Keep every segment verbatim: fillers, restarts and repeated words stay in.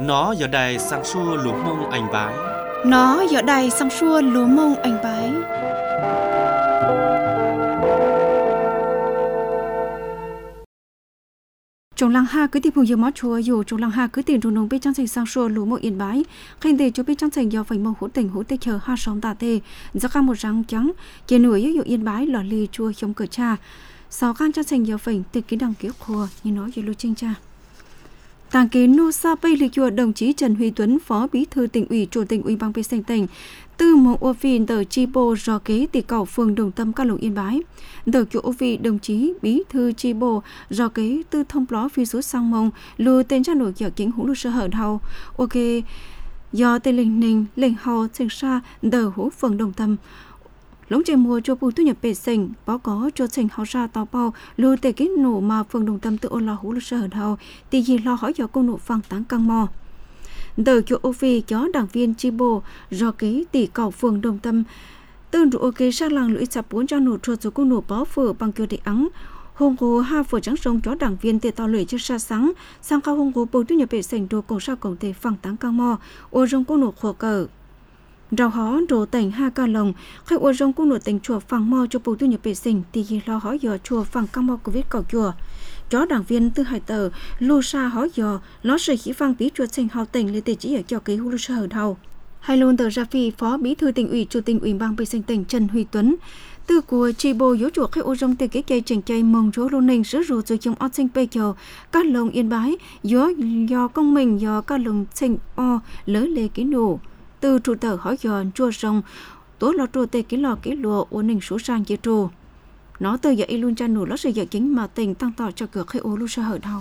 Nó giờ đây sang xua lúa mông anh bái. Nó giờ đây sang xua lúa mông anh bái. Trong làng ha cứ tìm phù giờ mót chùa dù trong làng ha cứ tìm trong nông bên trang thành sang xua lúa mông yên bái. Khen đề cho bên trang thành do phải mông hỗ tình hỗ tê chờ ha sóng tà tê. Do ca một răng trắng kia nổi yếu yên bái lò lì chùa chống cờ cha. Sau can trang thành do phải từ ký đăng ký khua như nói về lưu trinh cha. Tàng kế nô sa bây lịch chùa đồng chí Trần Huy Tuấn, Phó Bí thư Tỉnh ủy, Chủ tịch Ủy ban Bê Sanh tỉnh, từ một ô phi tờ chi bộ do kế tỷ cầu phường Đồng Tâm Ca Lộc Yên Bái, tờ chủ ô phi đồng chí Bí thư chi bộ do kế từ thông ló phi số sang mông lưu tên cha nổi giờ kính hữu lưu sơ hở đầu, ok do tên lệnh ninh lệnh hò sinh xa tờ hữu phường Đồng Tâm. Lống trời mùa cho bùi thu nhập bể sinh, báo có cho sinh họ ra tàu bao lưu tề kết nổ mà phường Đồng Tâm tự ôn lo hữu lưu sơ hở đầu, thì gì lo hỏi do cô nổ phang táng căng mò. Tờ chỗ ô phi cho đảng viên chi bộ do kế tỷ cầu phường Đồng Tâm tương trụ ok sát làng lũy sạp bốn cho nổ chuột số cô nổ bó phở bằng kiểu địa ắng. Hông hồ ha phở trắng sông cho đảng viên tề tàu lưỡi cho xa sáng, sang cao hông hồ bùi thu nhập bể sinh đồ cổ sao cổng tề phang táng căng mò, ô rong cô nổ khổ cờ. Rau hó rổ tỉnh ha ca lồng, khách ô rong cũng nổi tỉnh chùa phẳng mò cho bùi thu nhập bể sinh thì gì lo hỏi dò chùa phẳng căng mò Covid cầu chùa. Chó đảng viên tư hải tờ, lô xa hỏi dò, ló sợi khí phang bí chuột sinh hào tỉnh lên tề chỉ ở cho kế hữu lưu sơ hở đầu. Hai luôn tờ ra phi Phó Bí thư Tỉnh ủy, Chủ tịch Ủy ban Bê Sanh tỉnh Trần Huy Tuấn, từ của chi bộ yếu chuột khách ô rong tề kế cây chỉnh chay mong rô lô ninh sứ rô rồi trong ớt sinh bê chờ, các lồng yên bái, do do công mình do các lồng sinh o lỡ lê ký nổ. Từ trụ tờ hỏi dọn chua rồng tố lọ trù tê ký lò ký lùa ổn định số sang chế trù. Nó từ giờ y luôn cha nụ ló sự giờ chính mà tình tăng tỏ cho cửa khi ô lưu sơ hở đầu.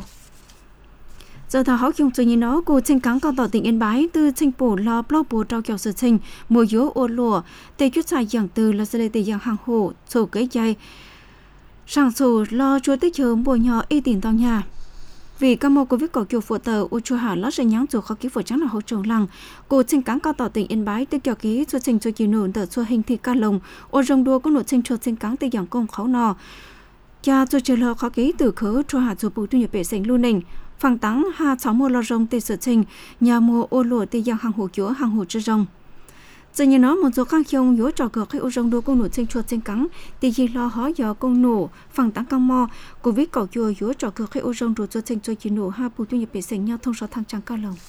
Giờ thảo hỏi chung sự như nó cô sinh cắn cao tỏ tỉnh Yên Bái từ sinh bổ lò blog bổ trao kẹo sự sinh mùa yếu ô lùa tê chút xài dạng từ là sẽ lê tê dạng hàng hồ sổ kế dây. Sang sổ lo chua tích chờ mùa nhỏ y tiền tao nhà. Vì các mô Covid có kiểu phụ tờ u chu hà lót sẽ nhắn dù khó ký phụ trắng là hỗ trợ lăng cô sinh cắn cao tỏ tỉnh Yên Bái từ kiểu ký cho sinh cho chiều nổ tờ cho hình thị ca lồng ô rong đua có nổ sinh cho sinh cắn từ dạng công khấu nò cha cho chờ lò khó ký từ khớ chu hà dù bù thu nhập bể sinh lưu nình phẳng tắng hà sáu mùa lò rong tê sở sinh nhà mùa ô lụa tê dạng hàng hồ chúa hàng hồ chư rong. Giờ như nó một số khang khiông yếu trò cửa khi ô rong đua công nổ sinh chuột sinh cắn thì gì lo hỏi do công nổ phẳng tắng căng mò Covid cầu chùa yếu trò cửa khi ô rong đua chuột sinh cho chỉ nổ ha bù thu nhập bể sinh nhau thông số thăng trăng cao lồng.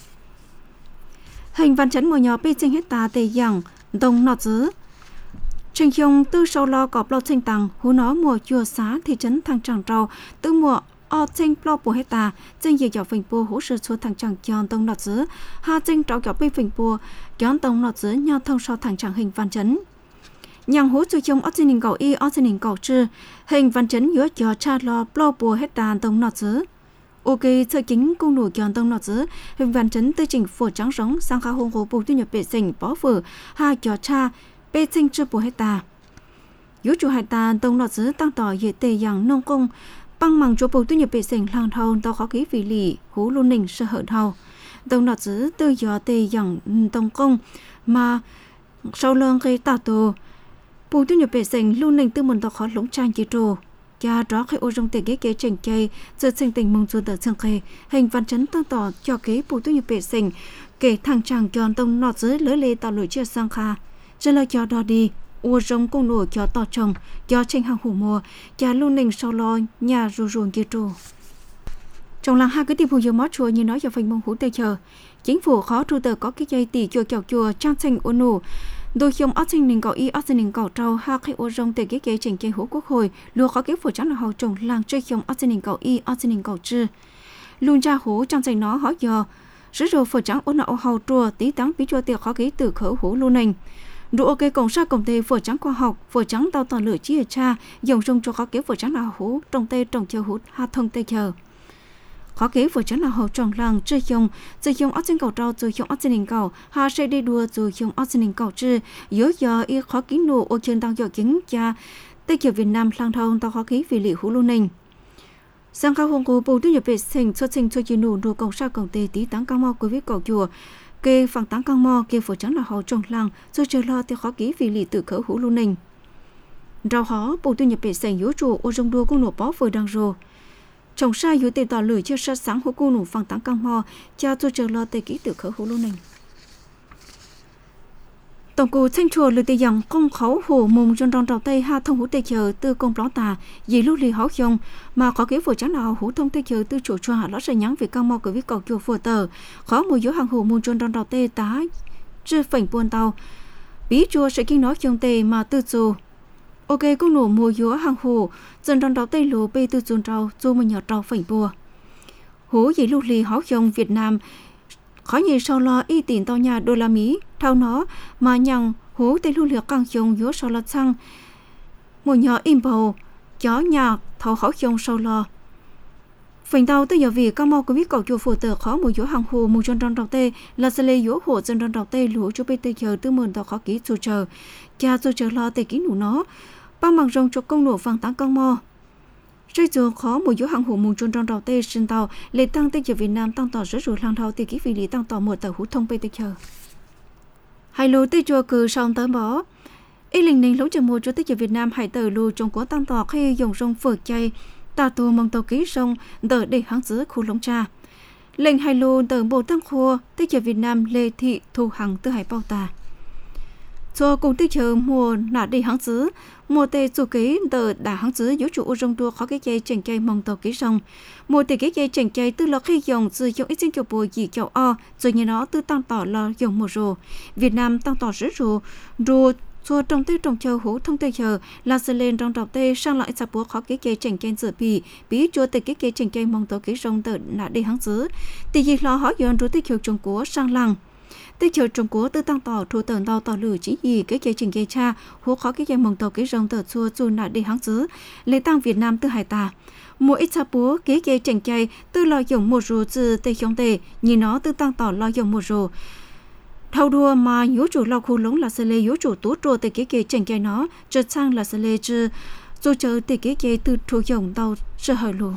Hình văn chấn mùa nhỏ bê sinh hết ta tê dạng đồng nọt dứ. Trình khiông tư sau lo cọp lo sinh tăng hú nó mùa chùa xá thị trấn thăng trăng trâu tư mùa o sinh lo bùa hết ta trên nhiều dạo phình bùa hỗ trợ số thăng trăng chọn tông nọt dứ ha sinh trâu dạo bê phình bùa chọn tông nọt dứ nhau thông so thăng trăng hình văn chấn nhàng hỗ trợ trong oxygen cầu y oxygen cầu chư hình văn chấn giữa cho cha lo lo bùa hết ta tông nọt dứ. Ok sơ chính cung nổi chọn tông nọt dứ hình văn chấn tư trình phổ trắng sống sang khá hôn hồ bùa thu nhập bể sinh bó phở ha cho cha bê sinh chưa bùa hết ta yếu chủ hai ta tông nọt dứ tăng tỏ dễ tề dạng nông công băng măng chỗ bầu tu nhập bể sinh lang thâu tao khó ký vì lì hú luôn nình sơ hở thâu tông nọt dứ tư gió tề dạng tông công mà sau lưng gây tạo tổ bầu tu nhập bể sinh luôn nình tư mình tao khó lũng trang chế trồ cha đó khi ô trong tề kế kế trình chay giờ sinh tình mong chuột tờ sương khê hình văn chấn tăng tỏ cho kế bầu tu nhập bể sinh kể thằng chàng tròn tông nọt dứ lưỡi lê tạo lưỡi chia sang kha cho lời cho đo đi ô rong công nổi cho to trồng cho tranh hàng hủ mùa cha luôn nình sau lo nhà rù ruồng kia trù trong làng hai cái tìm phù dầu mót chùa như nói cho phanh mông hú tây chờ chính phủ khó trụ tờ có cái dây tỷ chùa chào chùa trang sinh ô nổ đôi khiêm ớt sinh nình cầu y ớt sinh nình cầu trâu ha khi ô rong tề cái kế trình chơi hú quốc hội lúa khó cái phủ trắng là hậu trồng làng chơi khiêm ớt sinh nình cầu y ớt sinh nình cầu chư luôn ra hú trang sinh nó hỏi giờ sứ rồi phủ trắng ô nọ hậu trùa tí tắng bí chùa tiệc khó cái từ khẩu hú luôn nình đủ ok cổng sa cổng tây phở trắng khoa học phở trắng tàu tàu lửa chia cha dòng sông cho khó kế phở trắng là hú trong tây trồng chờ hú ha thông tây chờ khó kế phở trắng là hậu trồng làng chơi dòng chơi dòng ớt sinh cầu trâu chơi dòng ớt sinh cầu ha xây đi đua chơi dòng ớt sinh cầu chư yếu giờ y khó ký nổ ô trên tàu dọ chính cha tây kiểu Việt Nam lang thâu tàu khó ký vì lì hú luôn nình sang khao hồng cô bầu tư nhập vệ sinh xuất sinh cho chỉ nổ đồ cổng sa cổng tây tí táng cao mò của viết cầu chùa kê phẳng táng căng mò kê phổ trắng là họ trồng làng rồi chờ lo theo khó ký vì lì tự khẩu hữu lưu nình rau hó bầu tư nhập bể sành yếu trụ ô rong đua cũng nổ bó vừa đang rồ trồng sai yếu tê tỏ lửa chưa sát sáng hô cô nụ phẳng tăng căng mò cha cho chờ lo tê kỹ tự khởi hô lô này tổng cục thanh chùa lừa tê dòng công khẩu hồ mùng trong trong đầu tây ha thông hữu tê chờ từ công ló tà dì lúc lì háo dòng mà có kế vừa trắng nào hữu thông tê chờ từ chỗ chùa hạ ló sẽ nhắn về căng mò của viết cầu chùa vừa tờ khó mùi yếu hàng hồ mùng trong trong đầu tây tá chưa phảnh buôn tàu bí chùa sẽ kinh nói trong tê mà từ chùa ok công nổ mùi yếu hàng hồ dần trong đầu tây lúa bê từ chùa trâu chùa mình nhỏ trâu phảnh bùa hữu dì lúc lì háo dòng Việt Nam khó nhìn sau lo y tiền tàu nhà đô la Mỹ thao nó mà nhằng hú tây lưu liệt càng dùng giữa sau lo xăng một nhỏ im bầu chó nhà thầu khó dùng sau lo phần tàu tới giờ vì các mô của biết cầu chùa phù tờ khó một giữa hàng hồ một chân trong đầu tê là sẽ lấy giữa hồ chân trong đầu tê lúa cho bây giờ tư mượn tàu khó kỹ dù chờ cha dù chờ lo tê kỹ nụ nó bằng bằng rồng cho công nổ vàng tán công mò Rồi giờ khó một yếu hàng hồ mùng trôn trong đầu tê sinh tàu lệ tăng tê chờ Việt Nam tăng tỏ rất rồi lang thao tê kỹ vì lý tăng tỏ một tàu hút thông bê tê chờ. Hai lô tê chùa cử xong tới bó. Ý linh ninh lỗ chờ một cho tê chờ Việt Nam hải tờ lô trong quá tăng tỏ khi dùng rong phượt chay tà tù mong tàu ký sông đỡ để hãng giữ khu lông trà. Lệnh hai lô tờ bộ tăng khô tê chờ Việt Nam lê thị thu hằng tư hải bao tà. Cho cùng tê chờ mùa nạ đi hãng giữ mùa tê chủ ký tờ đã hãng giữ yếu chủ ô rong đua khó cái dây chèn chay mong tàu ký sông. Mùa tê cái dây chèn chay tư lọ khi dùng sử dụng ít sinh kiểu bùa dị kiểu o rồi như nó tư tăng tỏ lo dùng một rồ. Việt Nam tăng tỏ rất rồ rồ cho trong tê trong chờ hữu thông tê chờ là sẽ lên trong đọc tê sang lại sạp búa khó cái dây chèn chay dự bì bí chua tê cái dây chèn chay mong tàu ký sông tờ nạ đi hãng giữ. Tì gì lo hỏi dọn rồi tê kiểu trong của sang lăng. Tê chờ Trung Quốc tư tăng tỏ thu tờn tàu tỏ lử chỉ gì cái kế trình gây cha hú khó cái dây mong tàu cái rong tờ chua chua nạ đi hãng xứ lấy tăng Việt Nam tư hải tà mỗi ít cha búa kế kế trình chay tư lo dùng một rù từ tê chống tê nhìn nó tư tăng tỏ lo dùng một rù thâu đua mà yếu chủ lo khu lống là sẽ lê yếu chủ tú trùa tê kế kế trình chay nó trượt sang là sẽ lê chư dù chờ tê kế kế tư thu dùng tàu sợ hời lù.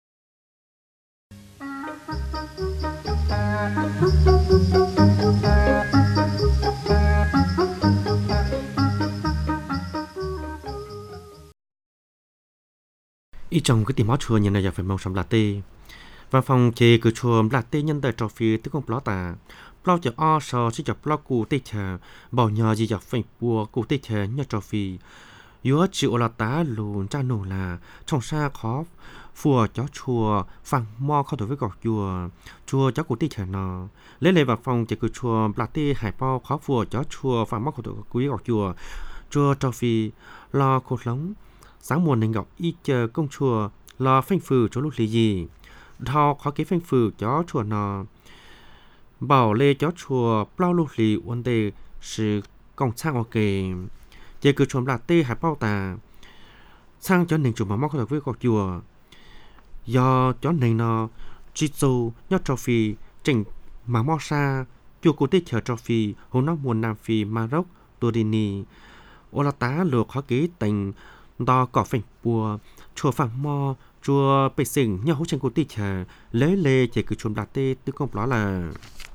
Ý trong cái tìm máu chua nhân này phải mong sắm latte và phòng chế cứ chua latte nhân đời trò phi tức không plot ta plot cho o so chỉ cho plot cụ tê chờ bảo nhờ gì cho phải bùa cụ tê chờ nhờ trò phi yếu chịu là tá lùn cha nổ là trong xa khó phùa chó chua phẳng mo không đối với gọt chùa chua chó cụ tê chờ nó lấy lấy vào phòng chế cứ chua latte hải po khó phùa chó chua phẳng mo không đối với gọt chùa chua trò phi lo cột lóng sáng mùa nên gặp ít chờ công chùa lo phanh phừ chỗ lúc lý gì thao khó cái phanh phừ chó chùa nó bảo lê chó chùa bao lúc lý vấn đề sự công sang ok chỉ cứ chùa là tê hải bao tà sang cho nên chùa mà móc được với cọc chùa do chó này nó chỉ châu nhớ trò phi chỉnh mà mò xa chùa cố tê chờ trò phi hôm nó mùa Nam Phi Maroc Turini ô là tá lược khó kế tình đo cỏ phình bùa chùa phẳng mò chùa bể sình nhau hỗ tranh của tì chờ lấy lê chỉ cứ chùm đặt tê tư công đó là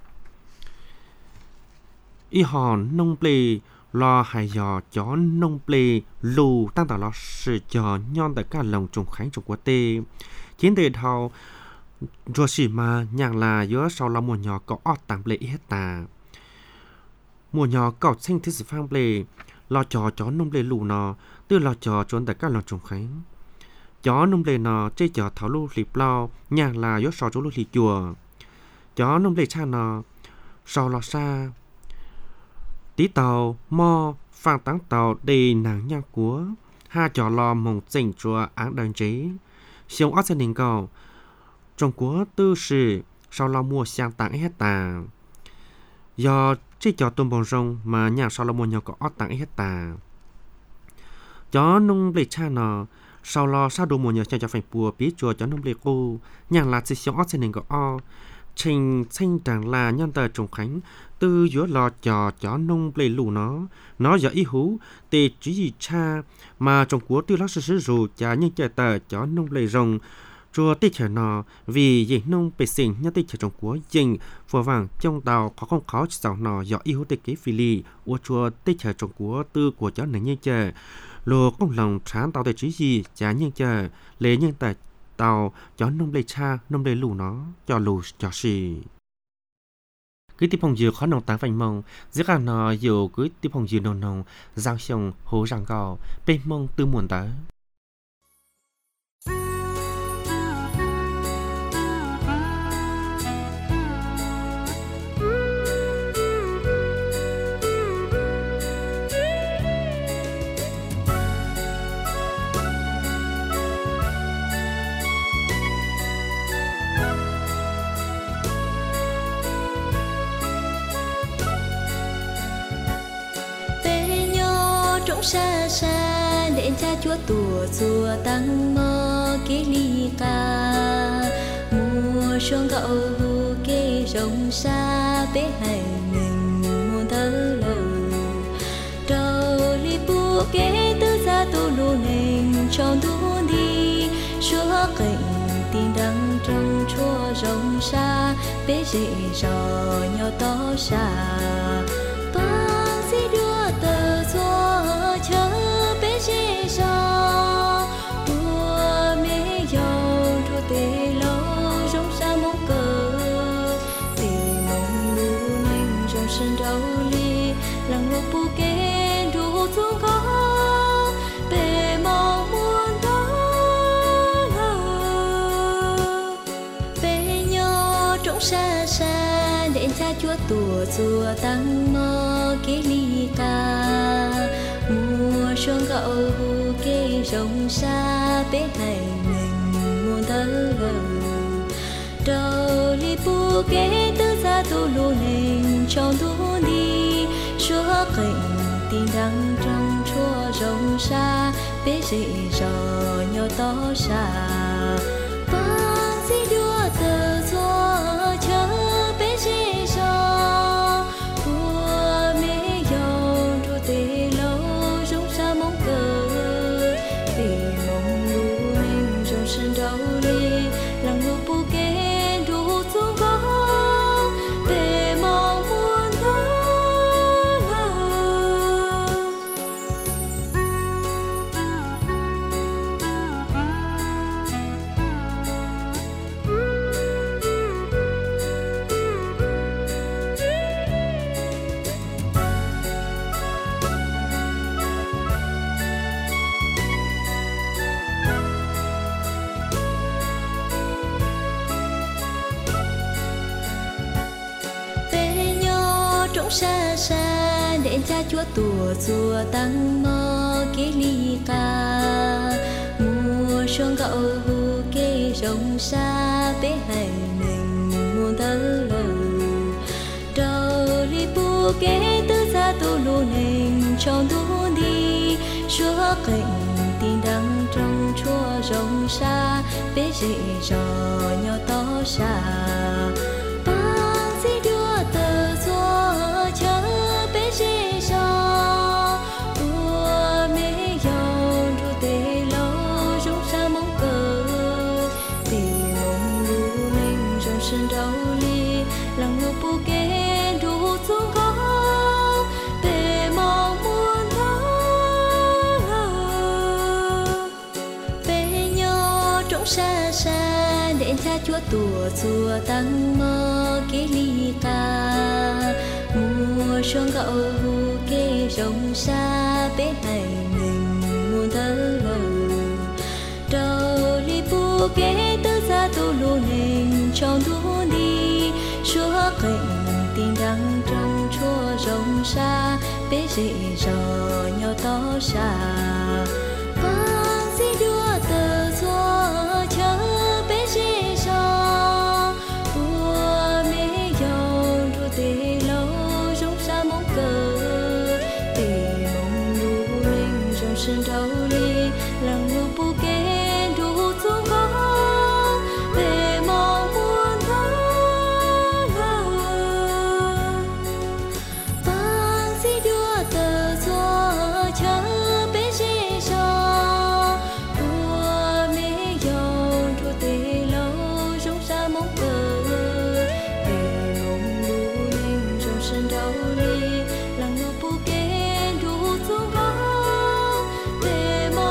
y hòn nông plê lo hài giò chó nông plê lù tăng tỏ lo sự cho nhon tại cả lòng trùng khánh trùng của tê chiến đề thao chùa xỉ mà nhạc là giữa sau là mùa nhỏ có ọt tạm lệ hết tà mùa nhỏ cỏ xanh thứ sự phang plê lo chó chó nông plê lù nó từ lo chó trốn tại các lòng trùng khánh chó nông lê nó chơi chó tháo lu lì plau nhà là yếu sò chỗ lu lì chùa chó nông lê cha nó sò lò xa tí tàu mo phang táng tàu đầy nàng nhang cúa ha chó lò mồng chỉnh chùa áng đàn chế xiong ót gia đình cầu trong cúa tư sử sau lo mua sang tặng hết tà do chơi chó tôm bông rong mà nhà sau lo mua nhau có ót tặng hết tà chó nông lê cha nó sau lo sao đồ mùa nhờ cho cho phải bùa bí chùa chó nông lê cô nhà là chỉ xiong ót nên có o trình xanh đàng là nhân tờ trùng khánh từ giữa lò chó chó nông lê lù nó nó giờ ý hú tê chỉ gì cha mà trong của tiêu lắc sử rù chả những trẻ tờ chó nông lê rồng chùa tê chở nó vì gì nông bể xình nhân tê chở trong của dình phù vàng trong tàu khó không khó chỉ giàu nó giờ ý hú tê kế phi lì của chùa tê chở trong của tư của chó này như chở lô công lòng trán tàu để chỉ gì chả nhân chờ lệ nhân tài tàu cho nông lê cha nông lê lù nó cho lù cho xì cứ tiếp phong dừa khó nông tán vành mông giữa cả nó dù cứ tiếp phong dừa nông nông giang sông hồ răng gò bên mông tư muôn tới xa xa để cha chúa tùa chùa tăng mơ kế ly ca mùa xuân gạo hù kê rồng xa bé hải mình muôn thơ lờ trâu li bu kế tư gia tu lu nền trong tu đi chúa cảnh tin đắng trong chúa rồng xa bé dễ dò nhau to xa bác sĩ đua tờ chúa chớ bé dễ dò bùa mê dầu thu tê lâu rong xa mong cờ tê mong lưu nhanh trong sân đầu ly làng lục bu kê đủ xuống có bề mong muôn đó bề nhỏ trong xa xa để cha chúa tùa chùa tăng mơ kế ly ca mùa xuân gạo hù kê rồng xa bé hải mình muôn thơ lờ trâu li bu kế tư gia tu lu nền trong tu đi chúa cảnh tin đắng trong chúa rồng xa bé dễ dò nhau to xa bác sĩ đua tờ chúa chớ bé dễ dò bùa mê dầu thu tê lâu rong xa mong cờ vì mong lưu nên trong sân đầu đi làng lục bu kê đủ xuống có để mong muôn thơ xa xa để cha chúa tùa chùa tăng mơ kế ly ca mùa xuân gạo hù kê rồng xa bé hải mình muôn thơ lờ trâu li bu kế tư gia tu lu nền trong tu đi chúa cảnh tin đắng trong chúa rồng xa bé dễ dò nhau to xa bác sĩ đua tờ chúa chớ bé dễ dò bùa mê dầu thu tê lâu rong xa mong cờ tê mong lưu nên trong sân đầu ly làng lục bu kê đủ xuống có bề mong muôn thơ bề nhỏ trong xa xa để cha chúa tùa chùa tăng mơ kế ly ca mùa xuân gạo hù kê rồng xa bé hải mình muôn thơ lờ trâu li bu kế tư gia tu lu nền trong tu đi chúa cảnh tin đắng trong chúa rồng xa bé dễ dò nhau to xa bác sĩ đua tờ chúa chớ bé dễ dò bùa mê dầu thu tê lâu rong xa mong cờ tê mong lưu lên trong sân đầu ly làng lục bu kê đủ xuống có bề mong muôn thơ bác sĩ đua tờ chúa chớ bé dễ dò bùa mê dầu thu tê lâu rong xa mong cờ tê mong lưu lên trong sân đầu ly làng lục bu kê đủ xuống có bề mong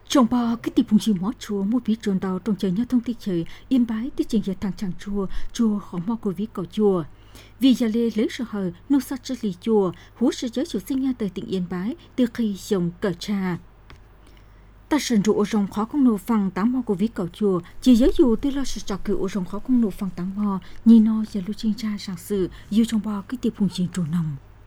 trong bao cái tiệm phùng gì mót chùa mua bí trồn đào trong trời nhớ thông tin trời yên bái tiết trình giờ thằng chàng chùa chùa khó mò của ví cầu chùa vì giờ lê lấy sự hờ nô sát chất lì chùa hú sự giới chủ sinh nha tới tỉnh yên bái từ khi dòng cờ trà ta sân rượu rồng khó không nổ phẳng tám mò của ví cầu chùa chỉ giới dù tôi lo sự trò cựu rồng khó không nổ phẳng tám mò nhìn nó giờ lưu trên cha sáng sự dù trong bao cái tiệm phùng gì trù nồng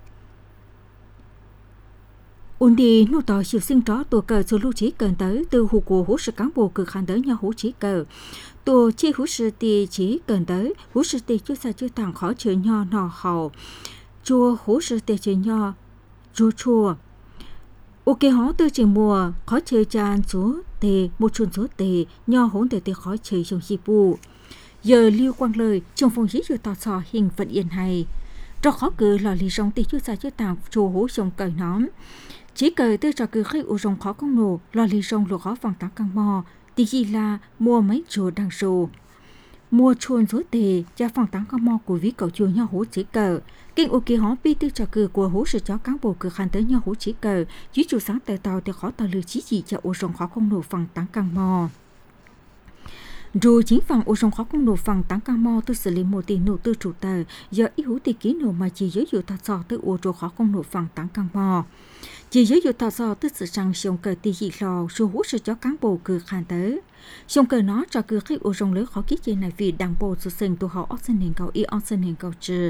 ổn đi nô tỏ chịu sinh đó tổ cờ số lưu trí cần tới từ hủ của hú sự cán bộ cực hàn tới nhau hú trí cờ tổ chi hú sự tì trí cần tới hú sự tì chưa xa chưa tàng khó chữa nho nọ hậu chua hú sự tì chữa nho chua chua ok hó tư chỉ mùa khó chơi chan số tì một chuồn số tì nho hỗn tì tì khó chơi trong chi bù giờ lưu quang lời trong phòng chí chưa tỏ sò hình vận yên hay cho khó cử là lý rong tì chưa xa chưa tàng chua hú sông cởi nóm chỉ cởi tư trò cử khi u rong khó không nổ lo lý rong lục khó vòng tám căng mò tí gì là mua mấy chùa đang sổ mua chuồn số tề cho phòng tám căng mò của ví cầu chùa nhau hú chỉ cờ kinh ô kỳ hó pi tư trò cử của hú sự chó cán bộ cử khăn tới nhau hú chỉ cờ chỉ chủ sáng tờ tàu thì khó tàu lừa chỉ gì cho u rong khó không nổ phòng tám căng mò rồi chính phòng u rong khó không nổ phòng tám căng mò tôi xử lý một tỷ nổ tư chủ tờ giờ ý hú tỷ ký nổ mà chỉ giới dụ thật sò tới u rong khó không nổ phòng tám căng mò chỉ giới dụ tỏ rõ tức sự rằng sông cờ tì dị lò số hút sự cho cán bộ cử khăn tới sông cờ nó cho cử khách ô rong lớn khó ký trên này vì đảng bộ sự sinh tụ họ oxen hình cầu y oxen hình cầu trừ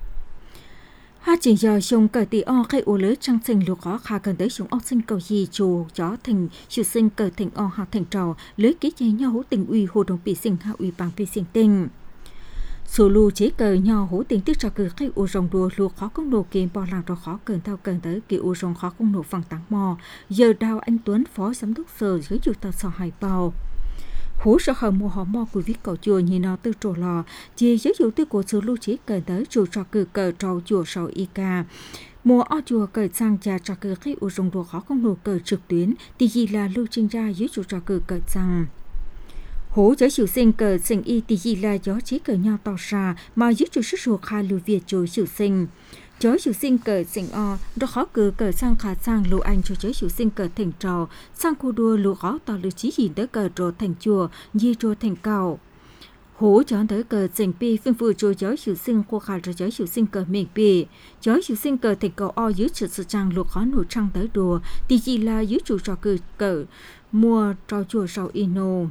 hai chỉ giờ sông cờ tì o khách ô lớn trăng sinh lục khó khá cần tới sông oxen cầu gì chùa chó thành sự sinh cờ thành o hạ thành trò lưới ký chế nhau hữu tình uy hồ đồng bị sinh hạ uy bằng bị sinh tình số lưu chế cờ nhỏ hữu tình tức cho cử khách u rong đùa lùa khó công nổ kìm bỏ làng cho khó cần thao cần tới kỳ u rong khó công nổ phẳng táng mò giờ đào anh Tuấn phó giám đốc sở dưới chủ tàu sò hải bào hú sợ hở mùa họ mò của viết cầu chùa nhìn nó từ trổ lò chỉ giới chủ tư của số lưu chế cờ tới chủ cho cử cờ trâu chùa sầu y ca mùa o chùa cờ sang trà cho cử khách u rong đùa khó công nổ cờ trực tuyến thì gì là lưu trình ra dưới chủ cho cử cờ sang hố giới chủ sinh cờ sinh y thì gì là gió chí cờ nhau to xa mà dưới chủ sức ruột khai lưu việt chủ chủ sinh giới chủ sinh cờ sinh o đó khó cờ cờ sang khả sang lưu anh cho giới chủ sinh cờ thành trò sang cô đua lưu khó to lưu chí gì tới cờ trò thành chùa như trò thành cầu hố chọn tới cờ sinh pi phương phụ cho giới chủ sinh cô khả cho giới chủ sinh cờ miền pi giới chủ sinh cờ thành cầu o dưới sự sự trang lưu khó nổi trăng tới đùa thì gì là dưới chủ trò cờ cờ mua trò chùa sau ino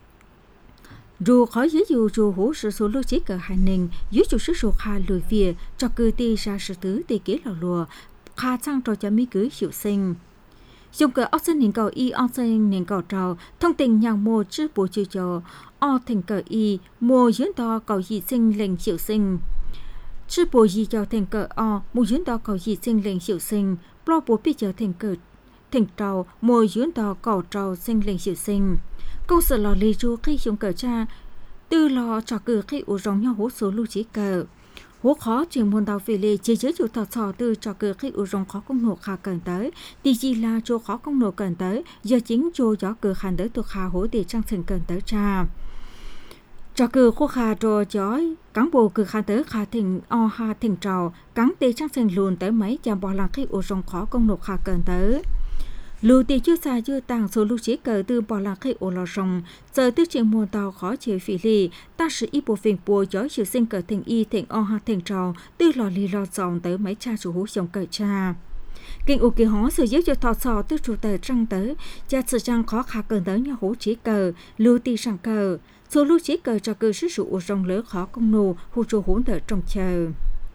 dù khó giới dù dù hỗ sự số lưu chế cờ hai nền dưới chủ sức số khai lùi phía cho cư ti ra sự tứ tì kế lò lùa khai sang trò cho mỹ cưới hiệu sinh dùng cờ ốc sinh nền cầu y ốc sinh nền cầu trò thông tình nhàng mô chứ bố chư cho o thành cờ y mô dưỡng to cầu dị sinh lệnh hiệu sinh chứ bố dị cho thành cờ o mô dưỡng to cầu dị sinh lệnh hiệu sinh pro bố bị cho thành cờ thành trò mô dưỡng to cầu trò sinh lệnh hiệu sinh câu sở lò lì chu khi dùng cờ cha tư lò cho cử khi u rong nhau hố số lưu trí cờ hố khó chuyện môn đào về lì chỉ giới chủ thọ sò tư cho cử khi u rong khó công nổ khá cần tới thì gì là chỗ khó công nổ cần tới giờ chính chỗ gió cử khăn tới thuộc khá hố để trang thành cần tới cha cho cử khô khá trò gió cán bộ cử khăn tới khá thỉnh o ha thỉnh trò cán tê trang thành lùn tới mấy chàng bỏ làng khi u rong khó công nổ khá cần tới lưu tì chưa xa chưa tàng số lưu chế cờ từ bỏ lạc khi ô lò rồng giờ tư chuyện mùa tàu khó chịu phỉ lì ta sử y bộ phình bùa gió chịu sinh cờ thành y thành o ha thành trò tư lò lì lò dòng tới mấy cha chủ hú dòng cờ cha kinh ô kỳ hó sử giới cho thọ sò tư chủ tờ trăng tới cha sự trăng khó khá cờ tới nhà hú chế cờ lưu tì sang cờ số lưu chế cờ cho cờ sử dụng rồng lớn khó công nô hú chủ hú tờ trong chờ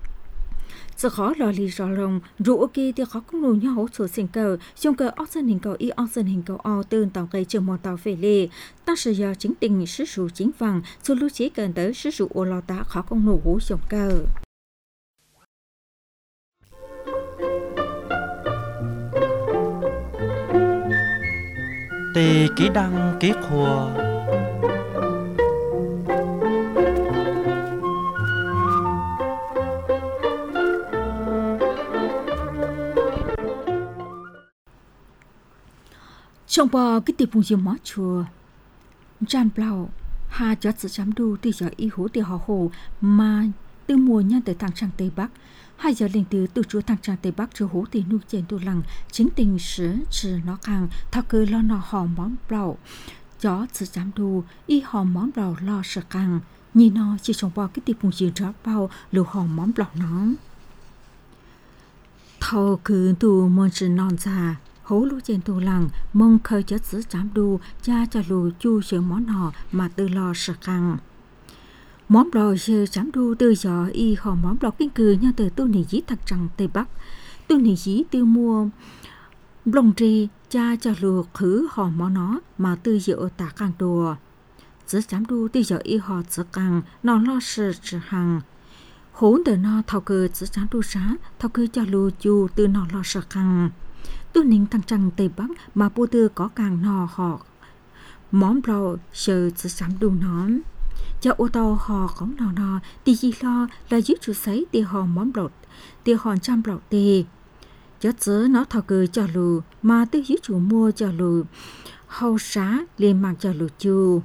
sự khó lò lì rò rồng rủ ok thì khó công nô nhau hỗ trợ sinh cờ trong cờ oxen hình cầu y oxen hình cầu o tương tàu cây trường mò tàu về lê ta sử giờ chính tình sử dụng chính vàng số lưu chế cần tới sử dụng ô lò tá khó công nô hỗ trong cờ tê ký đăng ký khua trong bò cái tiệp phùng diêm mót chùa Jan Blau hà cho sự chăm đu từ giờ y hố từ họ hồ mà từ mùa nhân tới thằng sang tây bắc hai giờ lên từ từ chúa thăng trang tây bắc chúa hú thì nu trên tu lăng chính tình sử trừ nó càng thao cơ lo nọ hò món bầu gió sự chạm đu y hò món bầu lo sợ càng nhìn nó chỉ trong bao cái tiệp mùng gì đó bao lù hò món bầu nó thao cứ tu môn chỉ non già hố lú trên tu lăng mong khơi chất sự chạm đu cha cho lù chu sửa món họ mà từ lo sợ càng món bò giờ chấm đu từ giờ y họ món bò kinh cừ nhau từ tu nỉ dí thật rằng tây bắc tu nỉ dí tiêu mua lồng trì cha cho lùa khứ họ món nó mà từ giờ ở tả càng đùa giữa chấm đu từ giờ y họ giữa càng nó lo sự trừ hàng hỗn từ nó thao cơ giữa chấm đu sáng thao cơ cho lùa chu từ nó lo sợ càng tu nín thằng rằng tây bắc mà bu tư có càng nó họ món bò giờ giữa chấm đu nó cho ô tô họ không nào nọ thì chỉ lo là dưới trụ sấy thì họ món bột thì họ trăm bột thì cho chớ nó thao cơ cho lù mà từ dưới trụ mua cho lù hậu xá liền mang cho lù chu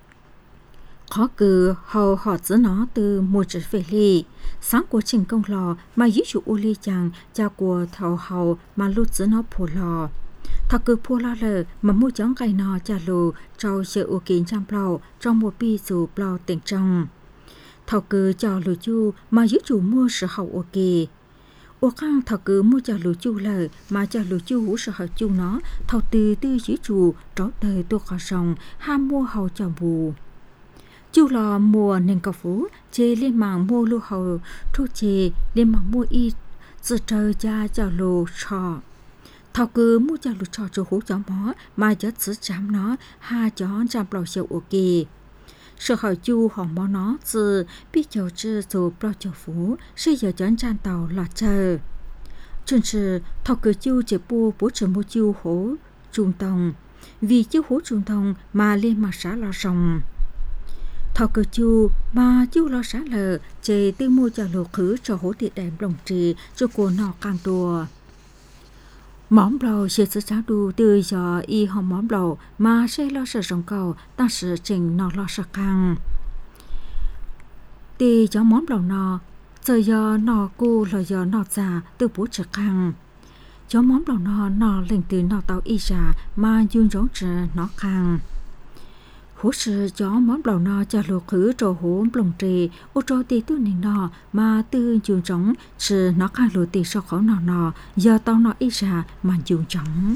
khó cừ hậu họ chớ nó từ mua trở về ly sáng của trình công lò mà dưới trụ u ly chàng cho của thầu hậu mà lút chớ nó phù lò thao cơ phù la lờ mà mua chóng cây nọ cho lù trâu sợ u kín trăm blau trong một pi dù blau tỉnh trong thao cơ cho lù chu mà dưới chủ mua sở hậu ok ô khang thao cơ mua cho lù chu lờ mà cho lù chu hú sở hậu chu nó thao từ từ dưới chủ trấu đời tôi khó sòng ham mua hậu cho bù chu lò mua nên cầu phú chê liên mạng mua lù hậu thu chê liên mạng mua y giờ trời cha cho lù trò thao cứ mua cho lụt trò cho hú chó mó mà chất giữ chám nó ha chó chạm lò xeo ok sợ hỏi chu họ mó nó từ biết chầu chư dù bao chầu phú sẽ giờ chán chan tàu lọt chờ chân sư thao cứ chu chỉ bu bố trở mua chu hố trung tông vì chu hố trung tông mà lên mặt xã lo rồng thao cứ chu mà chu lo xã lờ chê tư mua cho lụt khứ cho hố địa đẹp đồng trì cho cô nọ càng đùa món bò sẽ sẽ trả đủ từ giờ y hồng món bò mà sẽ lo sợ rồng cầu ta sẽ trình nó lo sợ càng thì cho món bò nó giờ giờ nó cô là giờ nó già từ bố trợ càng cho món bò nó nó lên từ nó tàu y già mà dương rống trợ nó càng hỗ trợ cho món bò nó cho lục khứ trò hố lồng trì ô trò tì tu nền nọ mà từ dương rống sự nó càng lùi tì sau khẩu nọ nọ giờ tao nó ít ra mà dương rống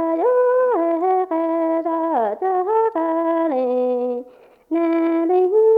Nè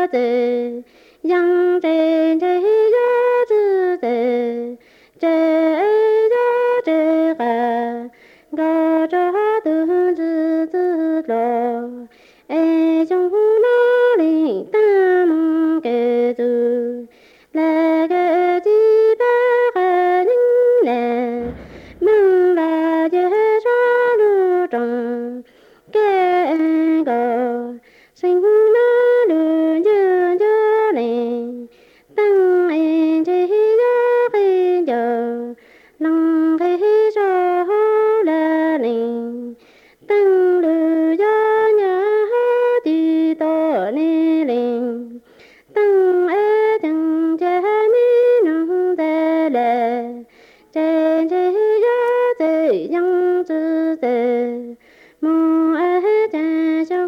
子，养真真呀子子，真呀真个，高着肚子子咯，哎中哪里大梦个子，那个几百个人来，梦来就上路中，个个。sinh na lu như như này tăng em chỉ nhớ khi giờ lòng khi cho là này tăng lu cho nhà đi to nè lên tăng em chẳng cha mi nông ta là cha chỉ nhớ chỉ nhung chữ chữ mong ai cha trong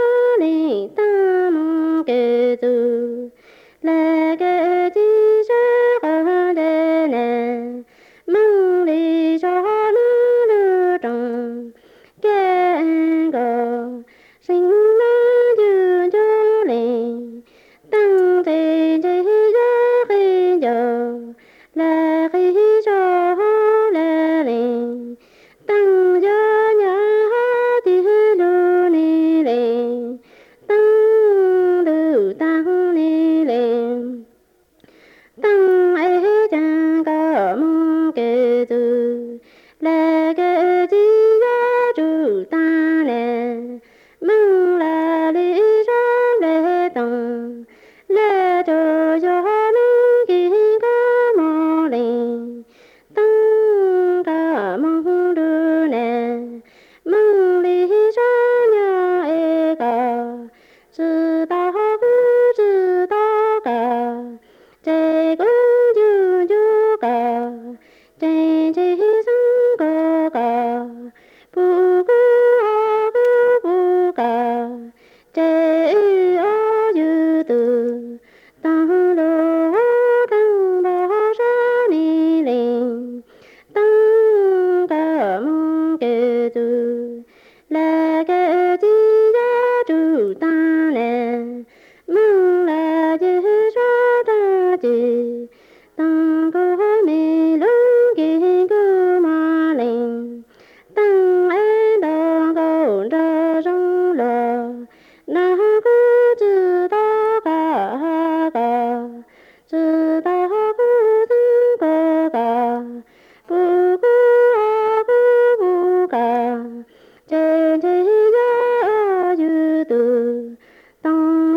tâm kê tu là kê chi cho cả đề nè mong đi cho nó đưa trong kê gò sinh nó dư cho liền tăng thì chỉ cho khi giờ là khi cho là liền tăng cho nhà thì lưu ni liền tăng lưu tăng ni lên tăng ấy chẳng có mong kê tu là kê chi giá trụ ta nè mong là lý cho lệ tổng lệ cho cho nâng kì có mong lên tăng có mong đưa nè mong lý cho nhà ê cả知道不知道个，这个就就个，这这生个个，不个个不个，这我就都当路当路上你领，当个梦个都，那个几家住大。mong là chữ cho ta chữ tăng có mê lớn kia cơ mà lên tăng ấy đo cầu ra trong lò na cứ chữ ta cả ha cả chữ ta cứ tăng cơ cả bu cứ ha cứ bu cả trên thế giới chữ từ tăng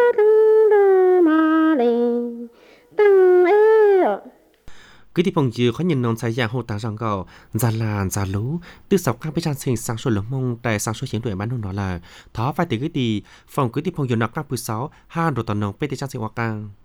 cứ thì phòng chiều có nhìn nông sai giang hồ tàng răng gạo già là già lú từ sọc các bên trang sinh sang số lớn mông tại sang số chiến đội bán nông đó là thó phải từ cái thì phòng cứ thì phòng chiều nạp các bữa sáu hai đồ tần nông bên trang sinh hoa cang